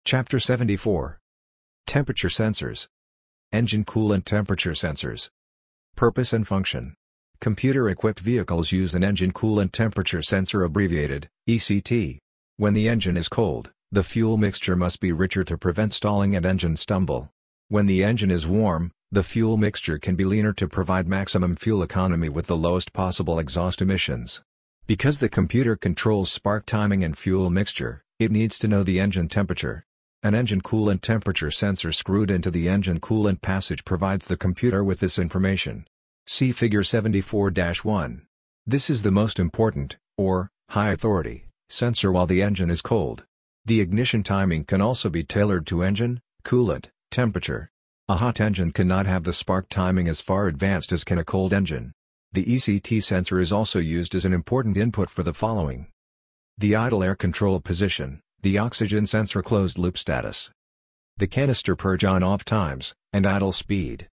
Chapter 74. Temperature Sensors. Engine coolant temperature sensors. Purpose and function. Computer-equipped vehicles use an engine coolant temperature sensor, abbreviated, ECT. When the engine is cold, the fuel mixture must be richer to prevent stalling and engine stumble. When the engine is warm, the fuel mixture can be leaner to provide maximum fuel economy with the lowest possible exhaust emissions. Because the computer controls spark timing and fuel mixture, it needs to know the engine temperature. An engine coolant temperature sensor screwed into the engine coolant passage provides the computer with this information. See Figure 74-1. This is the most important, or high authority, sensor while the engine is cold. The ignition timing can also be tailored to engine, coolant, temperature. A hot engine cannot have the spark timing as far advanced as can a cold engine. The ECT sensor is also used as an important input for the following: the idle air control position, the oxygen sensor closed-loop status, the canister purge on-off times, and idle speed.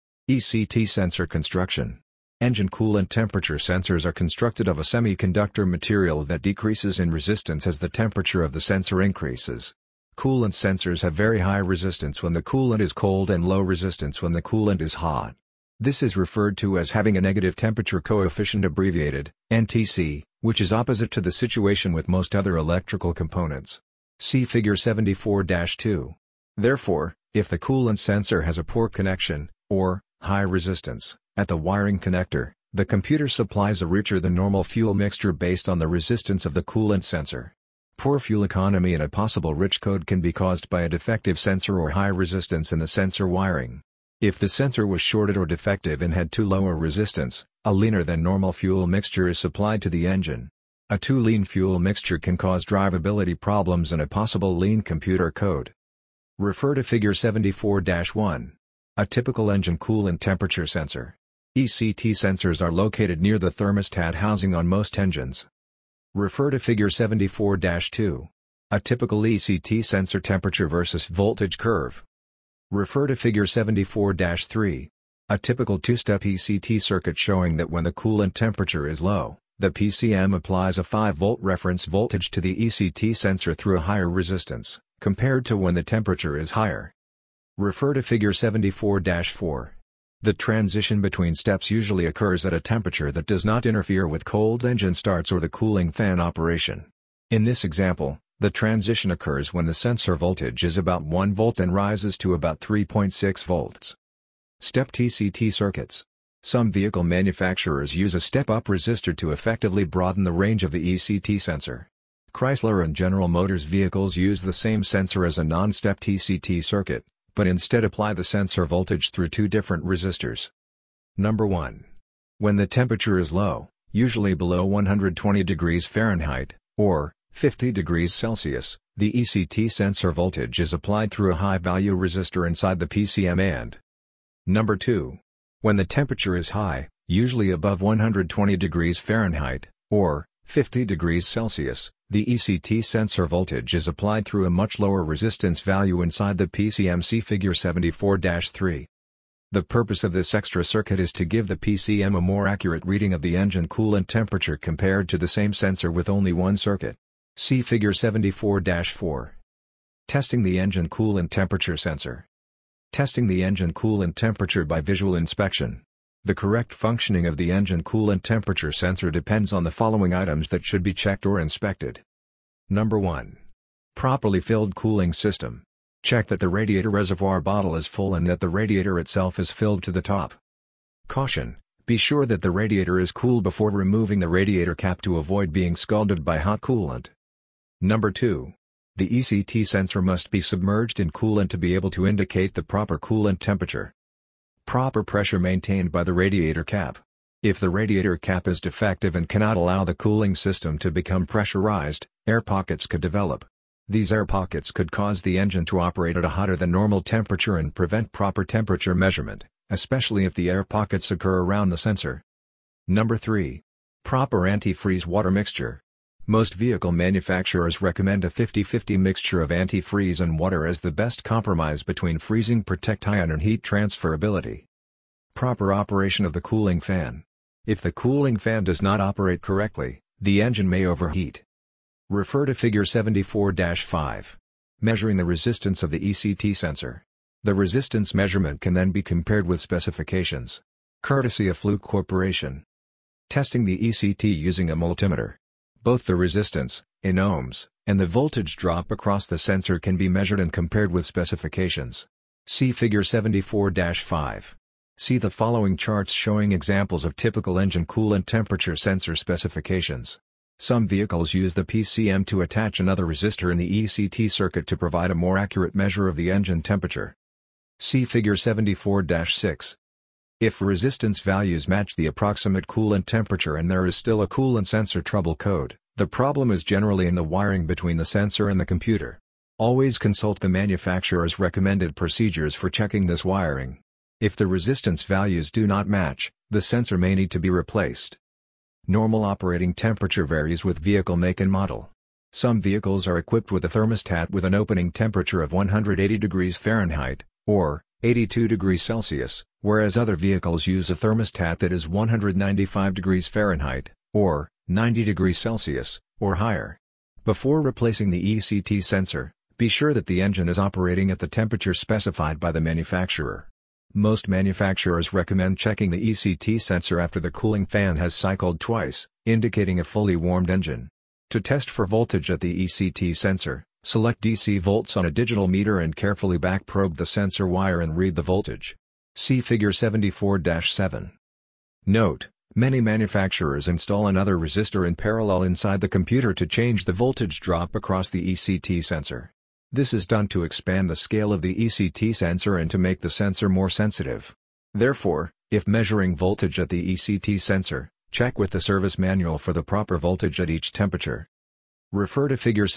ECT sensor construction. Engine coolant temperature sensors are constructed of a semiconductor material that decreases in resistance as the temperature of the sensor increases. Coolant sensors have very high resistance when the coolant is cold and low resistance when the coolant is hot. This is referred to as having a negative temperature coefficient, abbreviated, NTC, which is opposite to the situation with most other electrical components. See Figure 74-2. Therefore, if the coolant sensor has a poor connection, or high resistance, at the wiring connector, the computer supplies a richer than normal fuel mixture based on the resistance of the coolant sensor. Poor fuel economy and a possible rich code can be caused by a defective sensor or high resistance in the sensor wiring. If the sensor was shorted or defective and had too low a resistance, a leaner than normal fuel mixture is supplied to the engine. A too lean fuel mixture can cause drivability problems and a possible lean computer code. Refer to Figure 74-1. A typical engine coolant temperature sensor. ECT sensors are located near the thermostat housing on most engines. Refer to Figure 74-2. A typical ECT sensor temperature versus voltage curve. Refer to Figure 74-3. A typical two-step ECT circuit showing that when the coolant temperature is low, the PCM applies a 5-volt reference voltage to the ECT sensor through a higher resistance, compared to when the temperature is higher. Refer to Figure 74-4. The transition between steps usually occurs at a temperature that does not interfere with cold engine starts or the cooling fan operation. In this example, the transition occurs when the sensor voltage is about 1 volt and rises to about 3.6 volts. Stepped ECT circuits. Some vehicle manufacturers use a step-up resistor to effectively broaden the range of the ECT sensor. Chrysler and General Motors vehicles use the same sensor as a non-stepped ECT circuit, but instead apply the sensor voltage through two different resistors. Number 1. When the temperature is low, usually below 120 degrees Fahrenheit, or 50 degrees Celsius, the ECT sensor voltage is applied through a high-value resistor inside the PCM and. Number 2. When the temperature is high, usually above 120 degrees Fahrenheit, or 50 degrees Celsius, the ECT sensor voltage is applied through a much lower resistance value inside the PCM. See Figure 74-3. The purpose of this extra circuit is to give the PCM a more accurate reading of the engine coolant temperature compared to the same sensor with only one circuit. See Figure 74-4. Testing the engine coolant temperature sensor. Testing the engine coolant temperature by visual inspection. The correct functioning of the engine coolant temperature sensor depends on the following items that should be checked or inspected. Number 1. Properly filled cooling system. Check that the radiator reservoir bottle is full and that the radiator itself is filled to the top. Caution: be sure that the radiator is cool before removing the radiator cap to avoid being scalded by hot coolant. Number 2. The ECT sensor must be submerged in coolant to be able to indicate the proper coolant temperature. Proper pressure maintained by the radiator cap. If the radiator cap is defective and cannot allow the cooling system to become pressurized, air pockets could develop. These air pockets could cause the engine to operate at a hotter than normal temperature and prevent proper temperature measurement, especially if the air pockets occur around the sensor. Number 3. Proper antifreeze water mixture. Most vehicle manufacturers recommend a 50-50 mixture of antifreeze and water as the best compromise between freezing projectile and heat transferability. Proper operation of the cooling fan. If the cooling fan does not operate correctly, the engine may overheat. Refer to Figure 74-5. Measuring the resistance of the ECT sensor. The resistance measurement can then be compared with specifications. Courtesy of Fluke Corporation. Testing the ECT using a multimeter. Both the resistance, in ohms, and the voltage drop across the sensor can be measured and compared with specifications. See Figure 74-5. See the following charts showing examples of typical engine coolant temperature sensor specifications. Some vehicles use the PCM to attach another resistor in the ECT circuit to provide a more accurate measure of the engine temperature. See Figure 74-6. If resistance values match the approximate coolant temperature and there is still a coolant sensor trouble code, the problem is generally in the wiring between the sensor and the computer. Always consult the manufacturer's recommended procedures for checking this wiring. If the resistance values do not match, the sensor may need to be replaced. Normal operating temperature varies with vehicle make and model. Some vehicles are equipped with a thermostat with an opening temperature of 180 degrees Fahrenheit, or 82 degrees Celsius, whereas other vehicles use a thermostat that is 195 degrees Fahrenheit, or 90 degrees Celsius, or higher. Before replacing the ECT sensor, be sure that the engine is operating at the temperature specified by the manufacturer. Most manufacturers recommend checking the ECT sensor after the cooling fan has cycled twice, indicating a fully warmed engine. To test for voltage at the ECT sensor, select DC volts on a digital meter and carefully back-probe the sensor wire and read the voltage. See Figure 74-7. Note: many manufacturers install another resistor in parallel inside the computer to change the voltage drop across the ECT sensor. This is done to expand the scale of the ECT sensor and to make the sensor more sensitive. Therefore, if measuring voltage at the ECT sensor, check with the service manual for the proper voltage at each temperature. Refer to Figure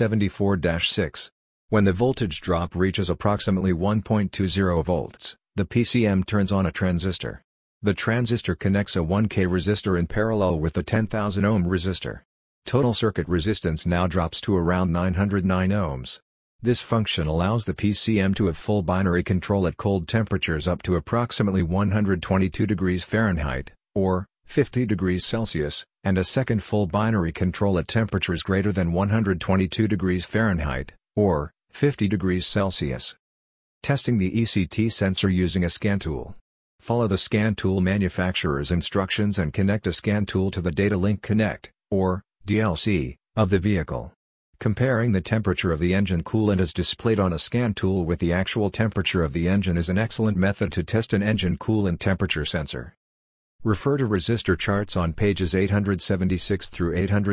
74-6. When the voltage drop reaches approximately 1.20 volts, the PCM turns on a transistor. The transistor connects a 1K resistor in parallel with the 10,000 ohm resistor. Total circuit resistance now drops to around 909 ohms. This function allows the PCM to have full binary control at cold temperatures up to approximately 122 degrees Fahrenheit, or 50 degrees Celsius, and a second full binary control at temperatures greater than 122 degrees Fahrenheit, or 50 degrees Celsius. Testing the ECT sensor using a scan tool. Follow the scan tool manufacturer's instructions and connect a scan tool to the Data Link Connect, or DLC, of the vehicle. Comparing the temperature of the engine coolant as displayed on a scan tool with the actual temperature of the engine is an excellent method to test an engine coolant temperature sensor. Refer to resistor charts on pages 876 through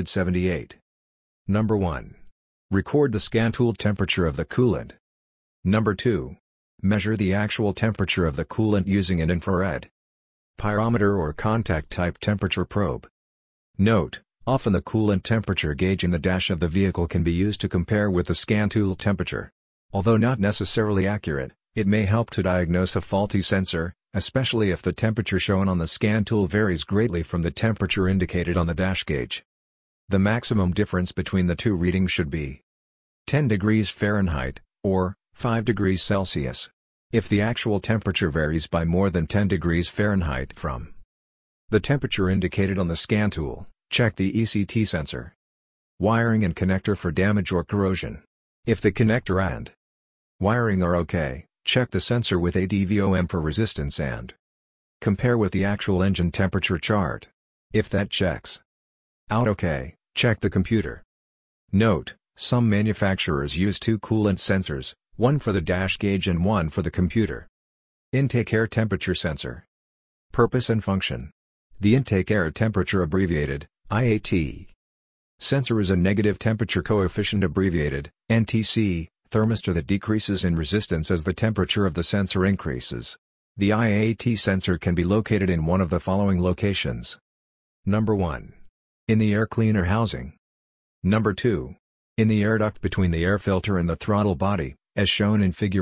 878. Number 1. Record the scan tool temperature of the coolant. Number 2. Measure the actual temperature of the coolant using an infrared pyrometer or contact-type temperature probe. Note: often the coolant temperature gauge in the dash of the vehicle can be used to compare with the scan tool temperature. Although not necessarily accurate, it may help to diagnose a faulty sensor, especially if the temperature shown on the scan tool varies greatly from the temperature indicated on the dash gauge. The maximum difference between the two readings should be 10 degrees Fahrenheit, or 5 degrees Celsius. If the actual temperature varies by more than 10 degrees Fahrenheit from the temperature indicated on the scan tool, check the ECT sensor. Wiring and connector for damage or corrosion. If the connector and wiring are okay, check the sensor with ADVOM for resistance and compare with the actual engine temperature chart. If that checks out okay, check the computer. Note: some manufacturers use two coolant sensors, one for the dash gauge and one for the computer. Intake air temperature sensor. Purpose and function. The intake air temperature abbreviated, IAT sensor is a negative temperature coefficient abbreviated, NTC, thermistor that decreases in resistance as the temperature of the sensor increases. The IAT sensor can be located in one of the following locations. Number 1. In the air cleaner housing. Number 2. In the air duct between the air filter and the throttle body, as shown in Figure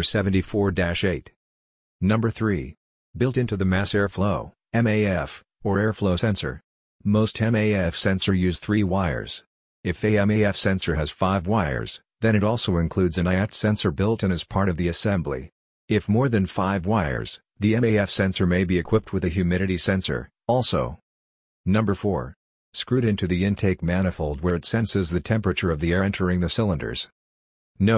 74-8. Number 3. Built into the mass airflow, MAF, or airflow sensor. Most MAF sensor use 3 wires. If a MAF sensor has 5 wires, then it also includes an IAT sensor built in as part of the assembly. If more than 5 wires, the MAF sensor may be equipped with a humidity sensor, also. Number 4. Screwed into the intake manifold where it senses the temperature of the air entering the cylinders. Note: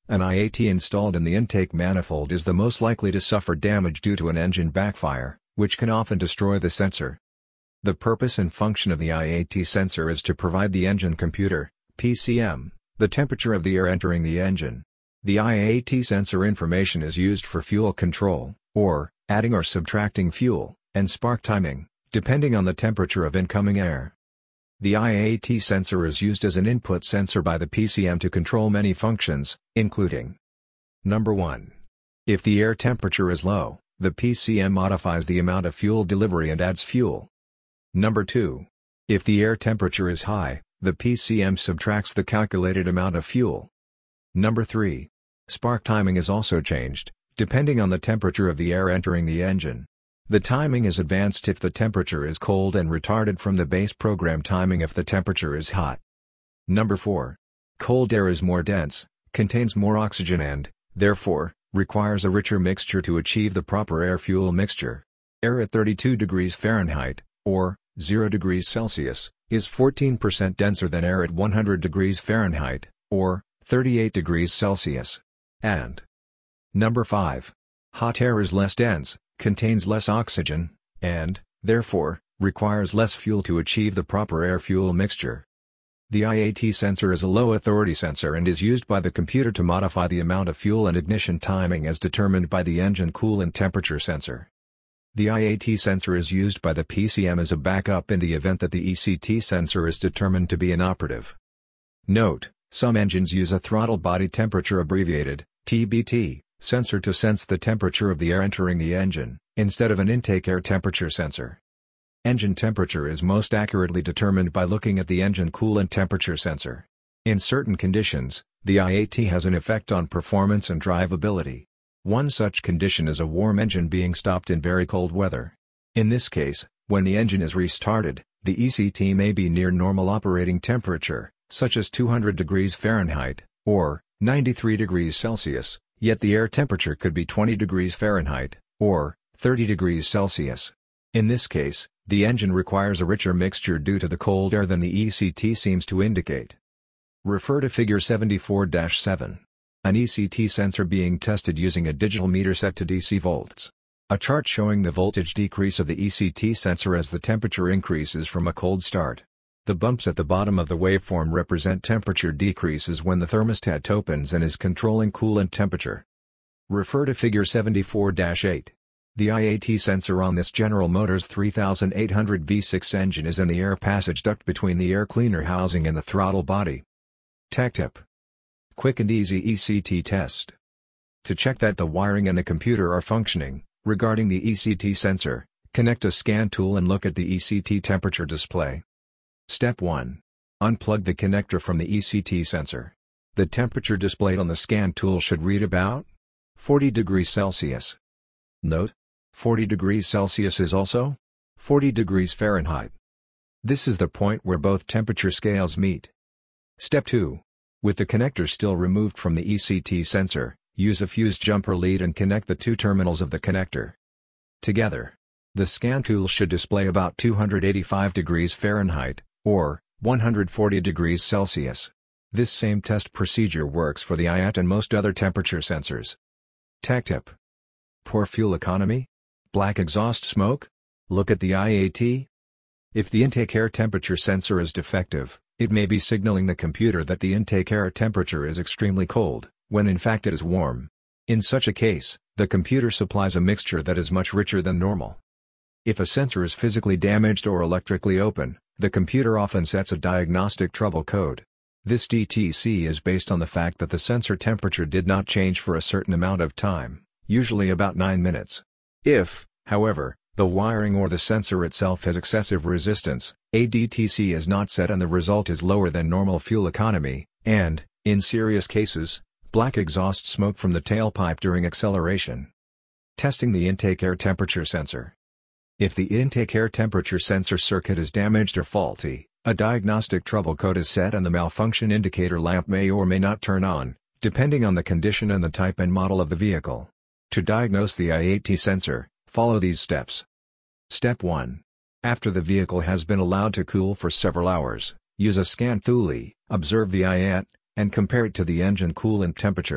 An IAT installed in the intake manifold is the most likely to suffer damage due to an engine backfire, which can often destroy the sensor. The purpose and function of the IAT sensor is to provide the engine computer, PCM, the temperature of the air entering the engine. The IAT sensor information is used for fuel control, or adding or subtracting fuel, and spark timing, depending on the temperature of incoming air. The IAT sensor is used as an input sensor by the PCM to control many functions, including: Number 1. If the air temperature is low, the PCM modifies the amount of fuel delivery and adds fuel. Number 2. If the air temperature is high, the PCM subtracts the calculated amount of fuel. Number 3. Spark timing is also changed, depending on the temperature of the air entering the engine. The timing is advanced if the temperature is cold and retarded from the base program timing if the temperature is hot. Number 4. Cold air is more dense, contains more oxygen and, therefore, requires a richer mixture to achieve the proper air-fuel mixture. Air at 32 degrees Fahrenheit, or 0 degrees Celsius, is 14% denser than air at 100 degrees Fahrenheit, or 38 degrees Celsius. And Number 5. Hot air is less dense, contains less oxygen, and, therefore, requires less fuel to achieve the proper air-fuel mixture. The IAT sensor is a low-authority sensor and is used by the computer to modify the amount of fuel and ignition timing as determined by the engine coolant temperature sensor. The IAT sensor is used by the PCM as a backup in the event that the ECT sensor is determined to be inoperative. Note: some engines use a throttle body temperature abbreviated, TBT, sensor to sense the temperature of the air entering the engine, instead of an intake air temperature sensor. Engine temperature is most accurately determined by looking at the engine coolant temperature sensor. In certain conditions, the IAT has an effect on performance and drivability. One such condition is a warm engine being stopped in very cold weather. In this case, when the engine is restarted, the ECT may be near normal operating temperature, such as 200 degrees Fahrenheit, or 93 degrees Celsius, yet the air temperature could be 20 degrees Fahrenheit, or 30 degrees Celsius. In this case, the engine requires a richer mixture due to the cold air than the ECT seems to indicate. Refer to Figure 74-7. An ECT sensor being tested using a digital meter set to DC volts. A chart showing the voltage decrease of the ECT sensor as the temperature increases from a cold start. The bumps at the bottom of the waveform represent temperature decreases when the thermostat opens and is controlling coolant temperature. Refer to Figure 74-8. The IAT sensor on this General Motors 3800 V6 engine is in the air passage duct between the air cleaner housing and the throttle body. Tech tip: quick and easy ECT test. To check that the wiring and the computer are functioning, regarding the ECT sensor, connect a scan tool and look at the ECT temperature display. Step 1. Unplug the connector from the ECT sensor. The temperature displayed on the scan tool should read about 40 degrees Celsius. Note: 40 degrees Celsius is also 40 degrees Fahrenheit. This is the point where both temperature scales meet. Step 2. With the connector still removed from the ECT sensor, use a fused jumper lead and connect the two terminals of the connector together. The scan tool should display about 285 degrees Fahrenheit, or 140 degrees Celsius. This same test procedure works for the IAT and most other temperature sensors. Tech tip: poor fuel economy? Black exhaust smoke? Look at the IAT. If the intake air temperature sensor is defective, it may be signaling the computer that the intake air temperature is extremely cold, when in fact it is warm. In such a case, the computer supplies a mixture that is much richer than normal. If a sensor is physically damaged or electrically open, the computer often sets a diagnostic trouble code. This DTC is based on the fact that the sensor temperature did not change for a certain amount of time, usually about 9 minutes. If, however, the wiring or the sensor itself has excessive resistance, a DTC is not set and the result is lower than normal fuel economy, and, in serious cases, black exhaust smoke from the tailpipe during acceleration. Testing the intake air temperature sensor. If the intake air temperature sensor circuit is damaged or faulty, a diagnostic trouble code is set and the malfunction indicator lamp may or may not turn on, depending on the condition and the type and model of the vehicle. To diagnose the IAT sensor, follow these steps. Step 1. After the vehicle has been allowed to cool for several hours, use a scan tool, observe the IAT, and compare it to the engine coolant temperature.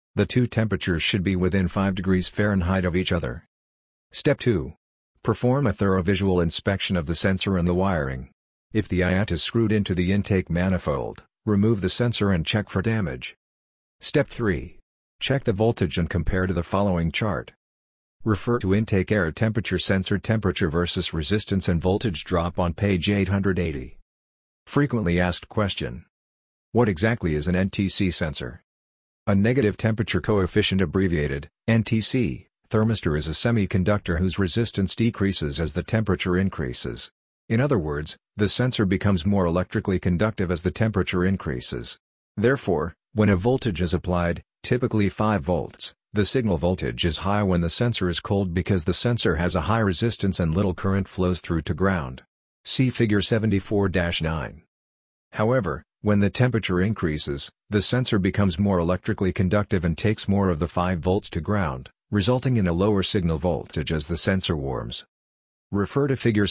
The two temperatures should be within 5 degrees Fahrenheit of each other. Step 2. Perform a thorough visual inspection of the sensor and the wiring. If the IAT is screwed into the intake manifold, remove the sensor and check for damage. Step 3. Check the voltage and compare to the following chart. Refer to intake air temperature sensor temperature versus resistance and voltage drop on page 880. Frequently asked question. What exactly is an NTC sensor? A negative temperature coefficient, abbreviated, NTC, thermistor is a semiconductor whose resistance decreases as the temperature increases. In other words, the sensor becomes more electrically conductive as the temperature increases. Therefore, when a voltage is applied, typically 5 volts, the signal voltage is high when the sensor is cold because the sensor has a high resistance and little current flows through to ground. See Figure 74-9. However, when the temperature increases, the sensor becomes more electrically conductive and takes more of the 5 volts to ground, resulting in a lower signal voltage as the sensor warms. Refer to Figure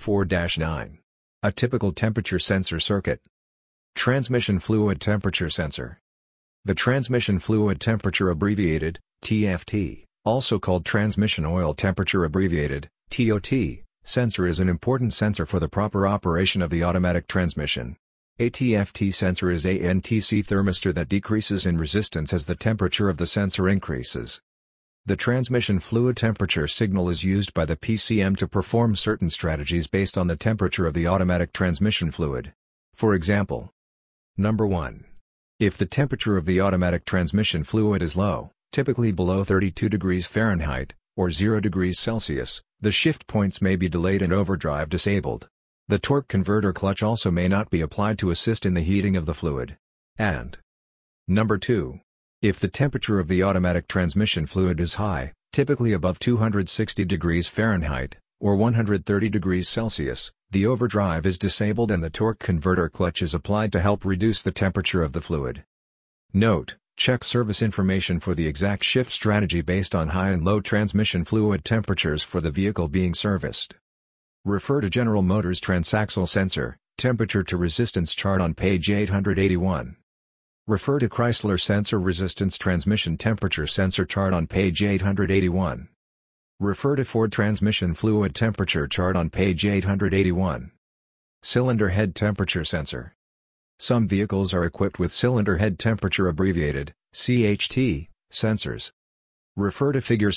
74-9. A typical temperature sensor circuit. Transmission fluid temperature sensor. The transmission fluid temperature, abbreviated, TFT, also called transmission oil temperature, abbreviated, TOT, sensor is an important sensor for the proper operation of the automatic transmission. A TFT sensor is a NTC thermistor that decreases in resistance as the temperature of the sensor increases. The transmission fluid temperature signal is used by the PCM to perform certain strategies based on the temperature of the automatic transmission fluid. For example, Number 1. If the temperature of the automatic transmission fluid is low, typically below 32 degrees Fahrenheit, or 0 degrees Celsius, the shift points may be delayed and overdrive disabled. The torque converter clutch also may not be applied to assist in the heating of the fluid. And Number 2. If the temperature of the automatic transmission fluid is high, typically above 260 degrees Fahrenheit, or 130 degrees Celsius, the overdrive is disabled and the torque converter clutch is applied to help reduce the temperature of the fluid. Note: check service information for the exact shift strategy based on high and low transmission fluid temperatures for the vehicle being serviced. Refer to General Motors transaxle sensor, temperature to resistance chart on page 881. Refer to Chrysler sensor resistance transmission temperature sensor chart on page 881. Refer to Ford transmission fluid temperature chart on page 881. Cylinder head temperature sensor. Some vehicles are equipped with cylinder head temperature, abbreviated, CHT, sensors. Refer to Figure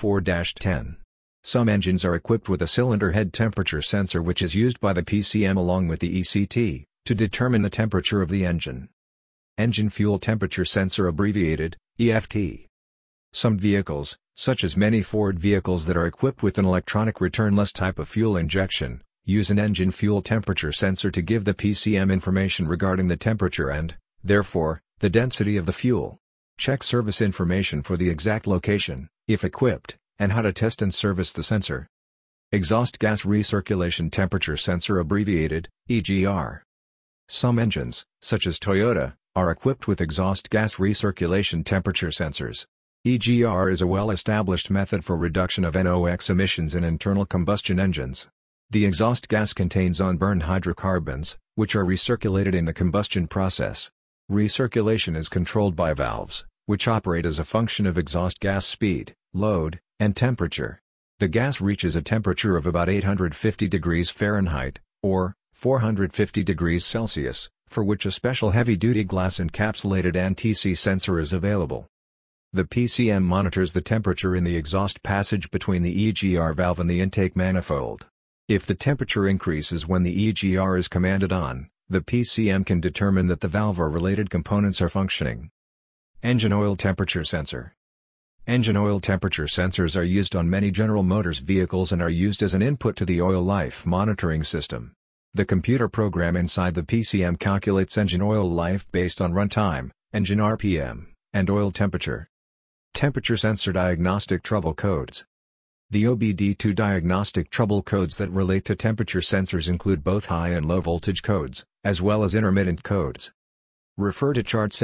74-10. Some engines are equipped with a cylinder head temperature sensor which is used by the PCM along with the ECT, to determine the temperature of the engine. Engine fuel temperature sensor, abbreviated, EFT. Some vehicles, such as many Ford vehicles that are equipped with an electronic returnless type of fuel injection, use an engine fuel temperature sensor to give the PCM information regarding the temperature and, therefore, the density of the fuel. Check service information for the exact location, if equipped, and how to test and service the sensor. Exhaust gas recirculation temperature sensor, abbreviated, EGR. Some engines, such as Toyota, are equipped with exhaust gas recirculation temperature sensors. EGR is a well-established method for reduction of NOx emissions in internal combustion engines. The exhaust gas contains unburned hydrocarbons, which are recirculated in the combustion process. Recirculation is controlled by valves, which operate as a function of exhaust gas speed, load, and temperature. The gas reaches a temperature of about 850 degrees Fahrenheit, or 450 degrees Celsius, for which a special heavy-duty glass encapsulated NTC sensor is available. The PCM monitors the temperature in the exhaust passage between the EGR valve and the intake manifold. If the temperature increases when the EGR is commanded on, the PCM can determine that the valve or related components are functioning. Engine oil temperature sensor. Engine oil temperature sensors are used on many General Motors vehicles and are used as an input to the oil life monitoring system. The computer program inside the PCM calculates engine oil life based on runtime, engine RPM, and oil temperature. Temperature sensor diagnostic trouble codes. The OBD2 diagnostic trouble codes that relate to temperature sensors include both high and low voltage codes, as well as intermittent codes. Refer to Chart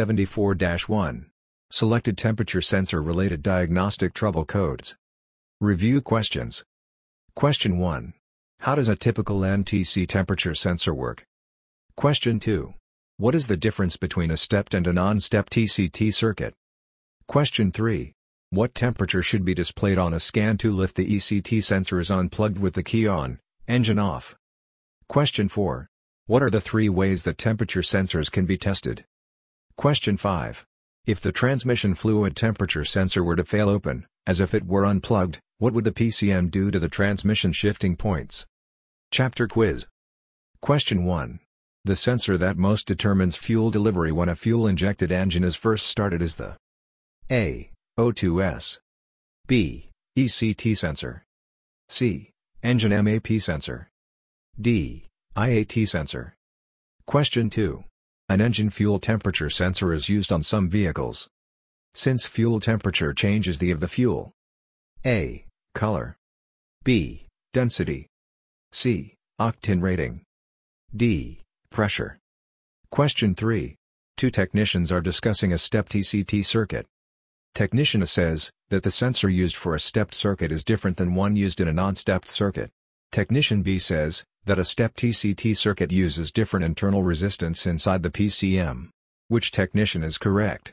74-1. Selected temperature sensor related diagnostic trouble codes. Review questions. Question 1. How does a typical NTC temperature sensor work? Question 2. What is the difference between a stepped and a non-stepped TCT circuit? Question 3. What temperature should be displayed on a scan tool if the ECT sensor is unplugged with the key on, engine off? Question 4. What are the 3 ways that temperature sensors can be tested? Question 5. If the transmission fluid temperature sensor were to fail open, as if it were unplugged, what would the PCM do to the transmission shifting points? Chapter Quiz. Question 1. The sensor that most determines fuel delivery when a fuel-injected engine is first started is the A. O2S, B. ECT sensor, C. Engine MAP sensor, D. IAT sensor. Question 2. An engine fuel temperature sensor is used on some vehicles. Since fuel temperature changes the of the fuel. A. Color, B. Density, C. Octane rating, D. Pressure. Question 3. 2 technicians are discussing a stepped ECT circuit. Technician A says that the sensor used for a stepped circuit is different than one used in a non-stepped circuit. Technician B says that a stepped ECT circuit uses different internal resistance inside the PCM. Which technician is correct?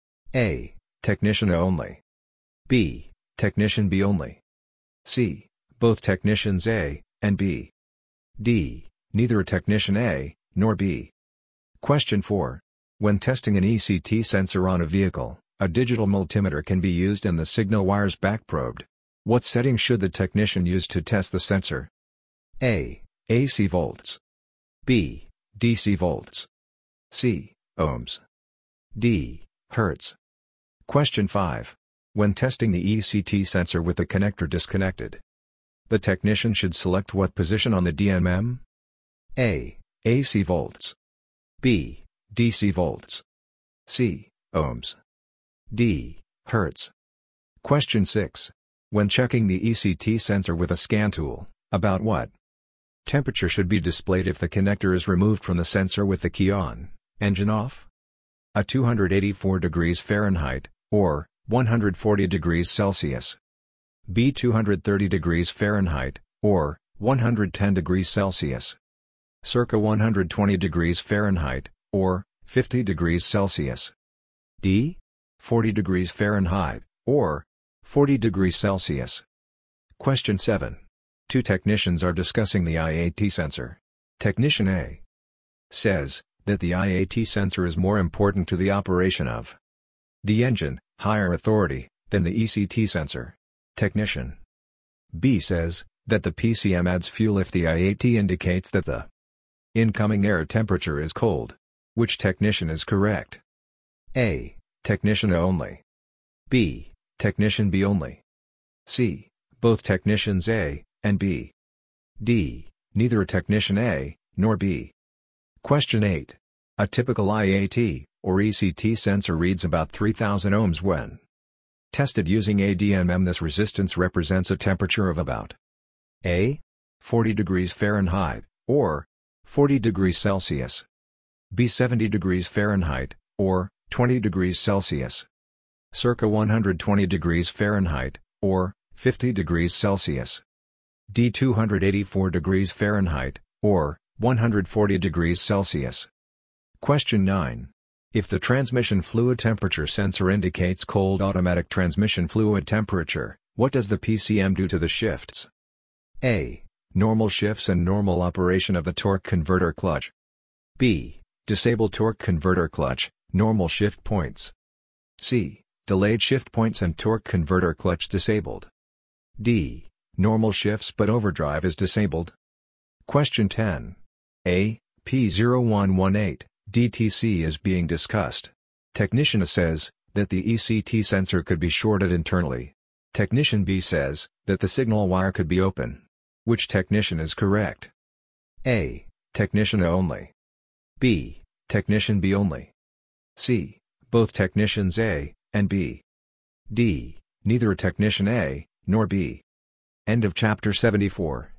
A. Technician A only, B. Technician B only, C. Both technicians A and B, D. Neither a technician A nor B. Question 4. When testing an ECT sensor on a vehicle, a digital multimeter can be used and the signal wires backprobed. What setting should the technician use to test the sensor? A. AC volts, B. DC volts, C. Ohms, D. Hertz. Question 5. When testing the ECT sensor with the connector disconnected, the technician should select what position on the DMM? A. AC volts, B. DC volts, C. Ohms, D. Hertz. Question 6. When checking the ECT sensor with a scan tool, about what temperature should be displayed if the connector is removed from the sensor with the key on, engine off? A 284 degrees Fahrenheit, or 140 degrees Celsius. B. 230 degrees Fahrenheit, or 110 degrees Celsius. Circa 120 degrees Fahrenheit, or 50 degrees Celsius. D. 40 degrees Fahrenheit, or 40 degrees Celsius. Question 7. 2 technicians are discussing the IAT sensor. Technician A says that the IAT sensor is more important to the operation of the engine, higher authority, than the ECT sensor. Technician B says that the PCM adds fuel if the IAT indicates that the incoming air temperature is cold. Which technician is correct? A. Technician A only, B. Technician B only, C. Both technicians A and B, D. Neither a technician A nor B. Question 8. A typical IAT, or ECT sensor reads about 3000 ohms when tested using ADMM. This resistance represents a temperature of about A. 40 degrees Fahrenheit, or 40 degrees Celsius, B. 70 degrees Fahrenheit, or 20 degrees Celsius, circa 120 degrees Fahrenheit, or 50 degrees Celsius, D. 284 degrees Fahrenheit, or 140 degrees Celsius. Question 9. If the transmission fluid temperature sensor indicates cold automatic transmission fluid temperature, what does the PCM do to the shifts? A. Normal shifts and normal operation of the torque converter clutch. B. Disable torque converter clutch, normal shift points. C. Delayed shift points and torque converter clutch disabled. D. Normal shifts but overdrive is disabled. Question 10. A. P0118, DTC is being discussed. Technician A says that the ECT sensor could be shorted internally. Technician B says that the signal wire could be open. Which technician is correct? A. Technician A only, B. Technician B only, C. Both technicians A and B, D. Neither a technician A nor B. End of chapter 74.